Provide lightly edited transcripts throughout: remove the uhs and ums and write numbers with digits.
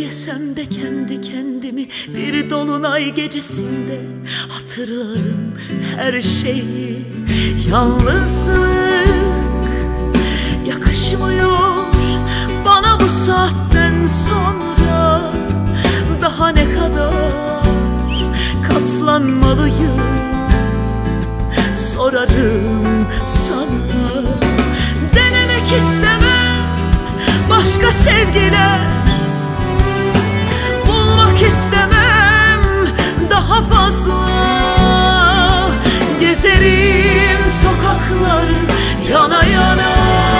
yesem de kendi kendimi bir dolunay gecesinde hatırlarım her şeyi. Yalnızlık yakışmıyor bana bu saatten sonra. Daha ne kadar katlanmalıyım sorarım sana. Denemek istemem başka sevgiler, bulmak istemem daha fazla. Gezerim sokakları yana yana,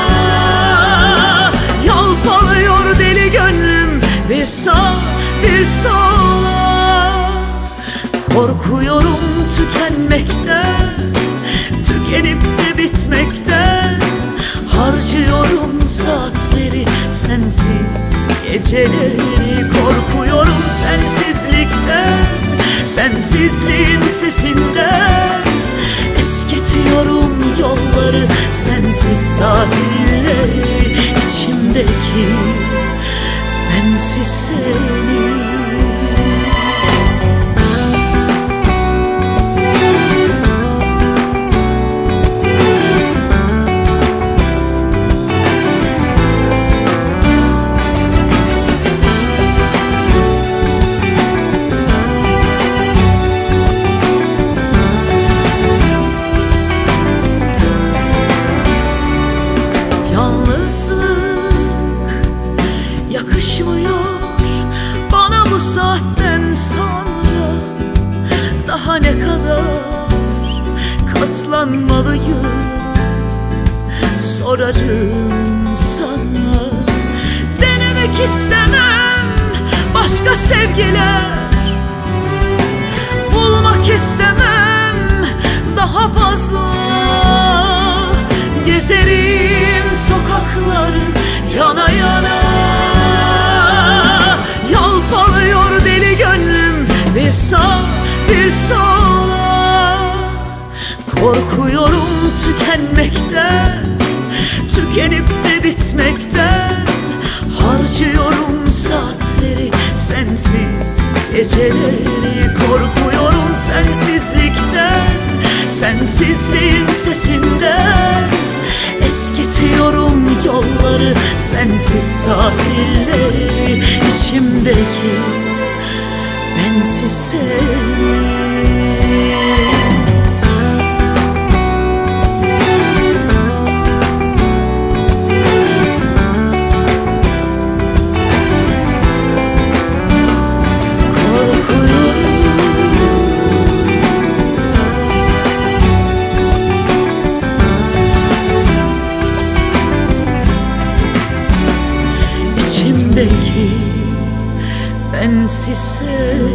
yalpalıyor deli gönlüm bir sağ bir sola. Korkuyorum tükenmekten, tükenip de bitmekten. Harcıyorum saatleri sensiz geceleri. Korkuyorum sensizlikten, sensizliğin sesinden. Eskitiyorum yolları, sensiz sahilleri. İçimdeki bensiz seni. Yakışmıyor bana bu saatten sonra. Daha ne kadar katlanmalıyım sorarım sana. Denemek istemem başka sevgiler, bulmak istemem daha fazla. Gezerim sokakları yana yana, yalpalıyor deli gönlüm bir sağ bir sola. Korkuyorum tükenmekten, tükenip de bitmekten. Harcıyorum saatleri sensiz geceleri. Korkuyorum sensizlikten, sensizliğin sesinden. Eskitiyorum yolları, sensiz sahilleri. İçimdeki bensiz seni. İçimdeki bensiz sevgi.